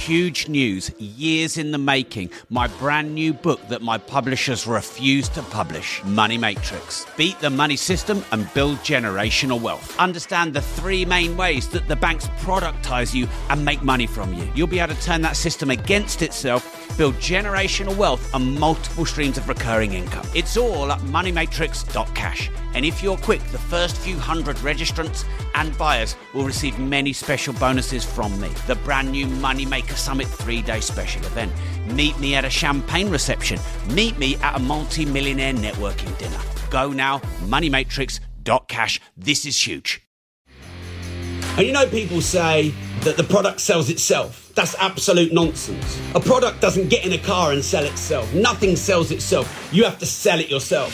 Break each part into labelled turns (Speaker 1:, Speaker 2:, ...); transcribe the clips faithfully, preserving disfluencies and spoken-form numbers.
Speaker 1: huge news, years in the making. My brand new book that my publishers refuse to publish, Money Matrix. Beat the money system and build generational wealth. Understand the three main ways that the banks productize you and make money from you. You'll be able to turn that system against itself, build generational wealth and multiple streams of recurring income. It's all at money matrix dot cash. And if you're quick, the first few hundred registrants and buyers will receive many special bonuses from me. The brand new Moneymaker Summit three-day special event. Meet me at a champagne reception. Meet me at a multi-millionaire networking dinner. Go now, money matrix dot cash. This is huge.
Speaker 2: And you know, people say that the product sells itself. That's absolute nonsense. A product doesn't get in a car and sell itself. Nothing sells itself. You have to sell it yourself.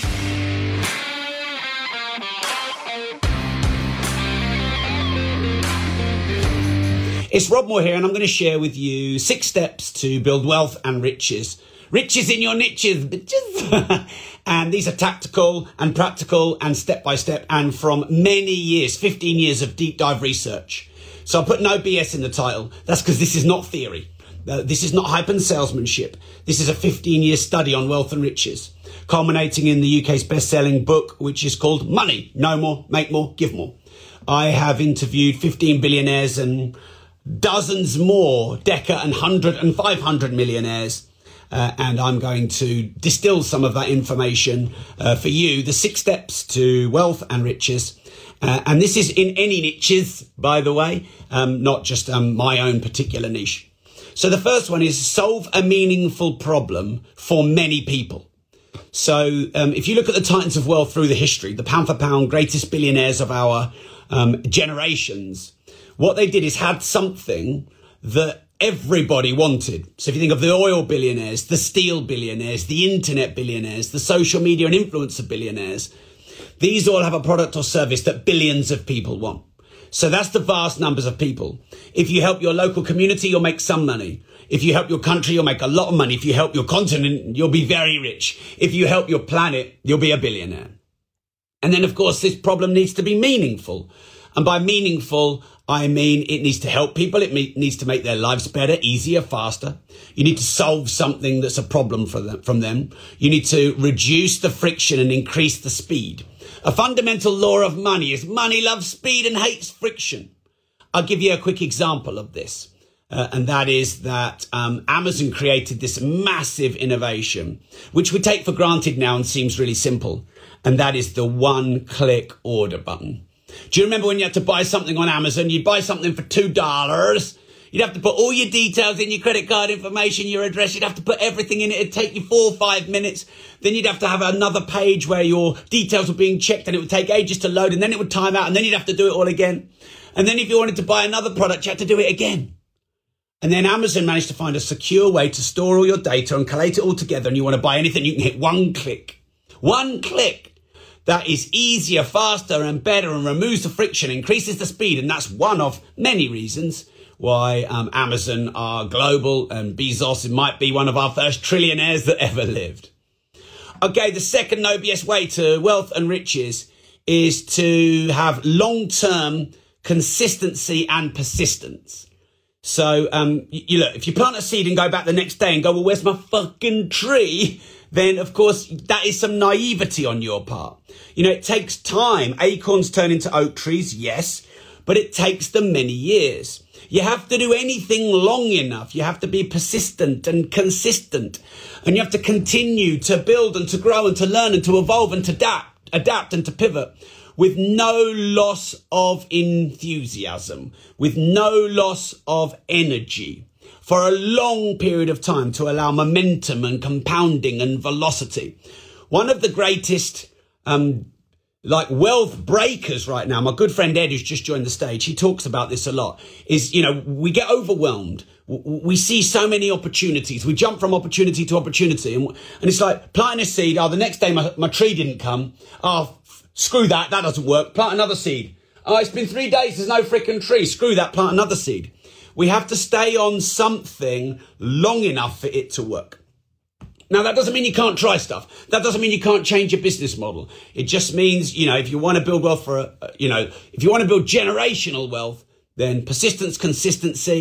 Speaker 2: It's Rob Moore here, and I'm going to share with you six steps to build wealth and riches. Riches in your niches, bitches. And these are tactical and practical and step-by-step and from many years, fifteen years of deep dive research. So I put no B S in the title. That's because this is not theory. Uh, this is not hype and salesmanship. This is a fifteen-year study on wealth and riches, culminating in the U K's best-selling book, which is called Money, Know More, Make More, Give More. I have interviewed fifteen billionaires and dozens more Deca and one hundred and five hundred millionaires. Uh, and I'm going to distill some of that information uh, for you, the six steps to wealth and riches. Uh, and this is in any niches, by the way, um, not just um, my own particular niche. So the first one is solve a meaningful problem for many people. So um, if you look at the titans of wealth through the history, the pound for pound greatest billionaires of our um, generations, what they did is had something that everybody wanted. So if you think of the oil billionaires, the steel billionaires, the internet billionaires, the social media and influencer billionaires, these all have a product or service that billions of people want. So that's the vast numbers of people. If you help your local community, you'll make some money. If you help your country, you'll make a lot of money. If you help your continent, you'll be very rich. If you help your planet, you'll be a billionaire. And then, of course, this problem needs to be meaningful. And by meaningful, I mean it needs to help people. It needs to make their lives better, easier, faster. You need to solve something that's a problem for them, from them. You need to reduce the friction and increase the speed. A fundamental law of money is money loves speed and hates friction. I'll give you a quick example of this. Uh, and that is that um, Amazon created this massive innovation, which we take for granted now and seems really simple. And that is the one-click order button. Do you remember when you had to buy something on Amazon? You'd buy something for two dollars. You'd have to put all your details in, your credit card information, your address. You'd have to put everything in it. It'd take you four or five minutes. Then you'd have to have another page where your details were being checked and it would take ages to load and then it would time out and then you'd have to do it all again. And then if you wanted to buy another product, you had to do it again. And then Amazon managed to find a secure way to store all your data and collate it all together. And you want to buy anything, you can hit one click. One click. That is easier, faster and better and removes the friction, increases the speed. And that's one of many reasons why um, Amazon are global and Bezos might be one of our first trillionaires that ever lived. Okay, the second no B S way to wealth and riches is to have long-term consistency and persistence. So, um, you look, if you plant a seed and go back the next day and go, well, where's my fucking tree? Then, of course, that is some naivety on your part. You know, it takes time. Acorns turn into oak trees, yes, but it takes them many years. You have to do anything long enough. You have to be persistent and consistent. And you have to continue to build and to grow and to learn and to evolve and to adapt, adapt and to pivot with no loss of enthusiasm, with no loss of energy, for a long period of time to allow momentum and compounding and velocity. One of the greatest um, like wealth breakers right now, my good friend Ed, who's just joined the stage, he talks about this a lot, is, you know, we get overwhelmed. We see so many opportunities. We jump from opportunity to opportunity. And, and it's like planting a seed. Oh, the next day my, my tree didn't come. Oh, screw that. That doesn't work. Plant another seed. Oh, it's been three days. There's no freaking tree. Screw that. Plant another seed. We have to stay on something long enough for it to work. Now, that doesn't mean you can't try stuff. That doesn't mean you can't change your business model. It just means, you know, if you want to build wealth for, a, you know, if you want to build generational wealth, then persistence, consistency,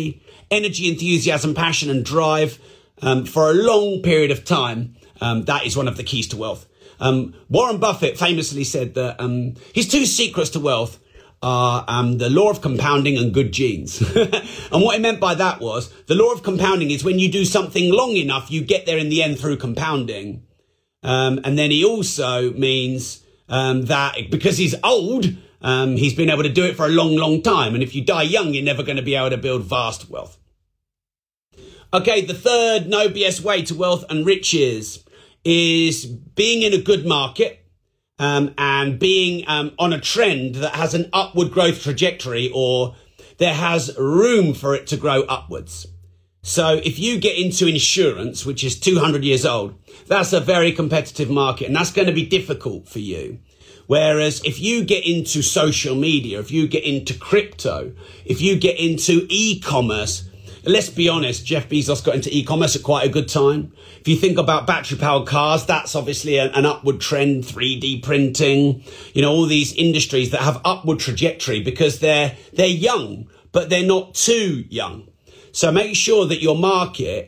Speaker 2: energy, enthusiasm, passion, and drive um, for a long period of time, um, that is one of the keys to wealth. Um, Warren Buffett famously said that um, his two secrets to wealth are um, the law of compounding and good genes. And what he meant by that was the law of compounding is when you do something long enough, you get there in the end through compounding. Um, and then he also means um, that because he's old, um, he's been able to do it for a long, long time. And if you die young, you're never going to be able to build vast wealth. Okay, the third no B S way to wealth and riches is being in a good market. Um, and being um, on a trend that has an upward growth trajectory, or there has room for it to grow upwards. So if you get into insurance, which is two hundred years old, that's a very competitive market, and that's going to be difficult for you. Whereas if you get into social media, if you get into crypto, if you get into e-commerce, let's be honest, Jeff Bezos got into e-commerce at quite a good time. If you think about battery-powered cars, that's obviously an, an upward trend, three D printing, you know, all these industries that have upward trajectory because they're they're young, but they're not too young. So make sure that your market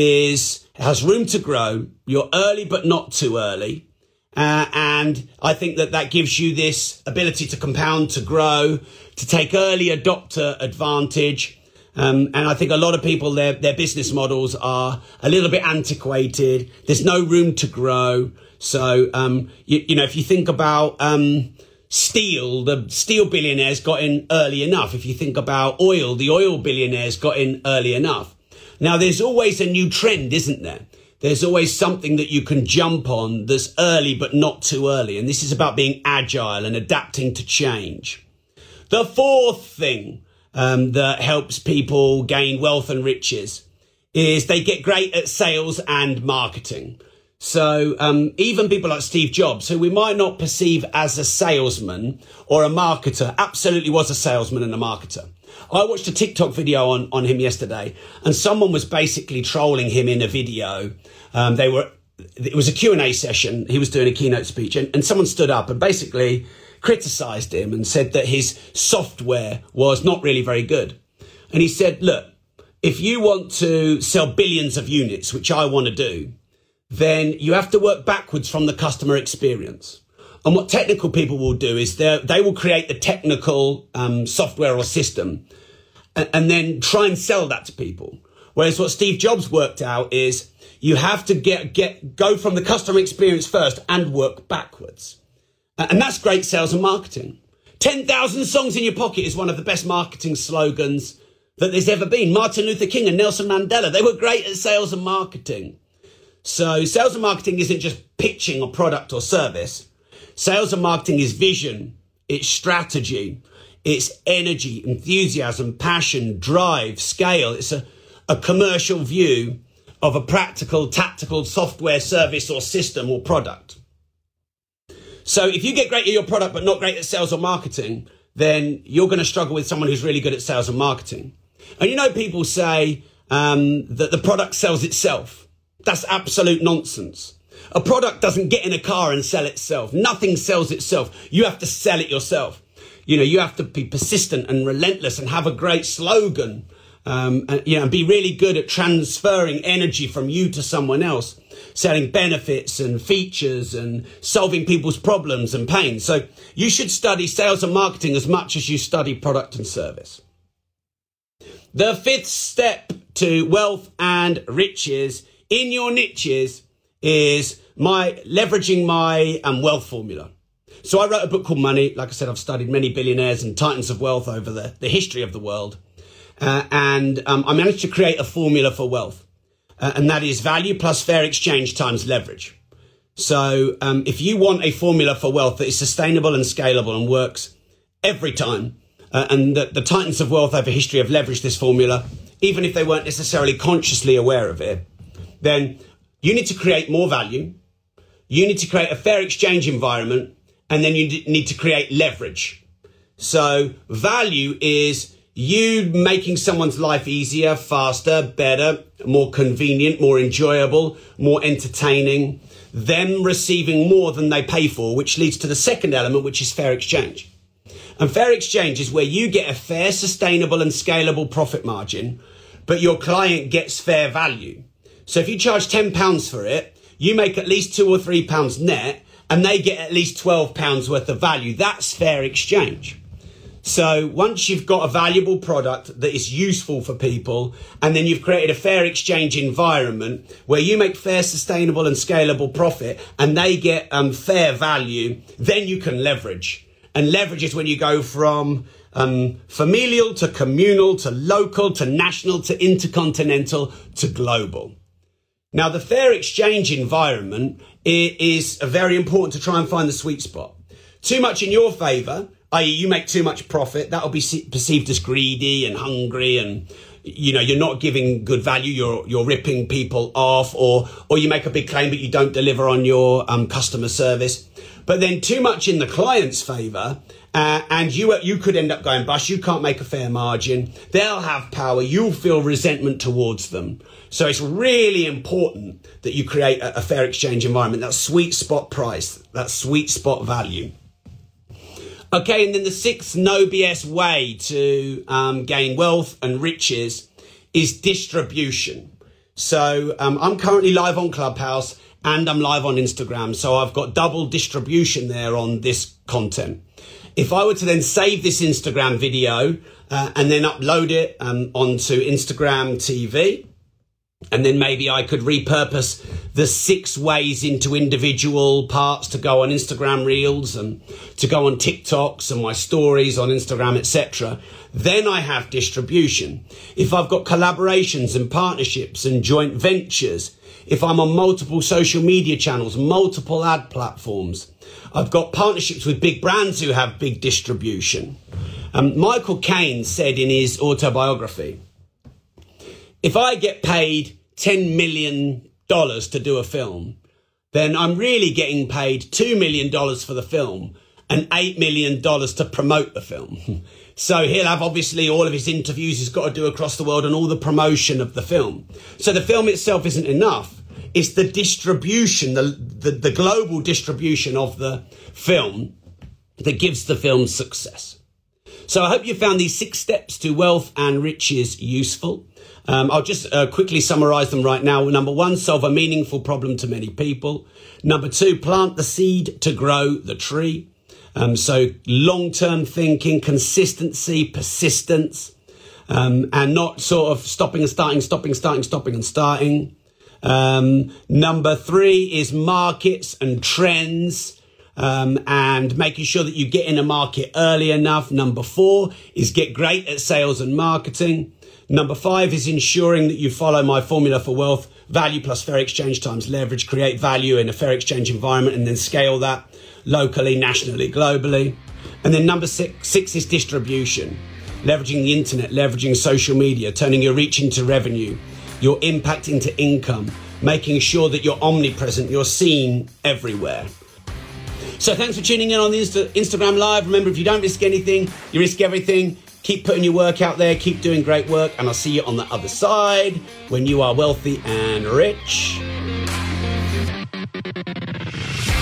Speaker 2: is has room to grow. You're early, but not too early. Uh, and I think that that gives you this ability to compound, to grow, to take early adopter advantage. Um, and I think a lot of people, their, their business models are a little bit antiquated. There's no room to grow. So, um, you, you know, if you think about, um, steel, the steel billionaires got in early enough. If you think about oil, the oil billionaires got in early enough. Now, there's always a new trend, isn't there? There's always something that you can jump on that's early, but not too early. And this is about being agile and adapting to change. The fourth thing Um, that helps people gain wealth and riches is they get great at sales and marketing. So um, even people like Steve Jobs, who we might not perceive as a salesman or a marketer, absolutely was a salesman and a marketer. I watched a TikTok video on, on him yesterday, and someone was basically trolling him in a video. Um, they were, it was a Q and A session. He was doing a keynote speech, and, and someone stood up and basically criticised him and said that his software was not really very good. And he said, look, if you want to sell billions of units, which I want to do, then you have to work backwards from the customer experience. And what technical people will do is they will create the technical um, software or system and, and then try and sell that to people. Whereas what Steve Jobs worked out is you have to get, get go from the customer experience first and work backwards. And that's great sales and marketing. ten thousand songs in your pocket is one of the best marketing slogans that there's ever been. Martin Luther King and Nelson Mandela, they were great at sales and marketing. So sales and marketing isn't just pitching a product or service. Sales and marketing is vision, it's strategy, it's energy, enthusiasm, passion, drive, scale. It's a, a commercial view of a practical, tactical software, service or system or product. So if you get great at your product but not great at sales or marketing, then you're going to struggle with someone who's really good at sales and marketing. And you know, people say um, that the product sells itself. That's absolute nonsense. A product doesn't get in a car and sell itself. Nothing sells itself. You have to sell it yourself. You know, you have to be persistent and relentless and have a great slogan. Um, and, you know, and be really good at transferring energy from you to someone else, selling benefits and features and solving people's problems and pain. So you should study sales and marketing as much as you study product and service. The fifth step to wealth and riches in your niches is my leveraging my um, wealth formula. So I wrote a book called Money. Like I said, I've studied many billionaires and titans of wealth over the, the history of the world. Uh, and um, I managed to create a formula for wealth. Uh, and that is value plus fair exchange times leverage. So um, if you want a formula for wealth that is sustainable and scalable and works every time, uh, and the, the titans of wealth over history have leveraged this formula, even if they weren't necessarily consciously aware of it, then you need to create more value. You need to create a fair exchange environment, and then you need to create leverage. So value is you making someone's life easier, faster, better, more convenient, more enjoyable, more entertaining, them receiving more than they pay for, which leads to the second element, which is fair exchange. And fair exchange is where you get a fair, sustainable and scalable profit margin, but your client gets fair value. So if you charge ten pounds for it, you make at least two or three pounds net, and they get at least twelve pounds worth of value. That's fair exchange. So once you've got a valuable product that is useful for people, and then you've created a fair exchange environment where you make fair, sustainable and scalable profit, and they get um, fair value, then you can leverage. And leverage is when you go from um, familial to communal to local to national to intercontinental to global. Now, the fair exchange environment is very important to try and find the sweet spot. Too much in your favour, that is you make too much profit, that'll be perceived as greedy and hungry, and you know, you're not giving good value, you're you're ripping people off, or or you make a big claim but you don't deliver on your um, customer service. But then too much in the client's favour, uh, and you you could end up going bust, you can't make a fair margin, they'll have power, you'll feel resentment towards them. So it's really important that you create a, a fair exchange environment, that sweet spot price, that sweet spot value. Okay, and then the sixth no B S way to um, gain wealth and riches is distribution. So um, I'm currently live on Clubhouse and I'm live on Instagram. So I've got double distribution there on this content. If I were to then save this Instagram video uh, and then upload it um, onto Instagram T V, and then maybe I could repurpose the six ways into individual parts to go on Instagram Reels and to go on TikToks and my stories on Instagram, et cetera. Then I have distribution. If I've got collaborations and partnerships and joint ventures, if I'm on multiple social media channels, multiple ad platforms, I've got partnerships with big brands who have big distribution. Um, Michael Caine said in his autobiography, if I get paid ten million dollars to do a film, then I'm really getting paid two million dollars for the film and eight million dollars to promote the film. So he'll have obviously all of his interviews he's got to do across the world and all the promotion of the film. So the film itself isn't enough. It's the distribution, the, the, the global distribution of the film that gives the film success. So I hope you found these six steps to wealth and riches useful. Um, I'll just uh, quickly summarize them right now. Number one, solve a meaningful problem to many people. Number two, plant the seed to grow the tree. Um, so long-term thinking, consistency, persistence, um, and not sort of stopping and starting, stopping, starting, stopping and starting. Um, number three is markets and trends, um, and making sure that you get in a market early enough. Number four is get great at sales and marketing. Number five is ensuring that you follow my formula for wealth: value plus fair exchange times leverage, create value in a fair exchange environment, and then scale that locally, nationally, globally. And then number six, six is distribution, leveraging the internet, leveraging social media, turning your reach into revenue, your impact into income, making sure that you're omnipresent, you're seen everywhere. So thanks for tuning in on the Insta- Instagram Live. Remember, if you don't risk anything, you risk everything. Keep putting your work out there, keep doing great work, and I'll see you on the other side when you are wealthy and rich.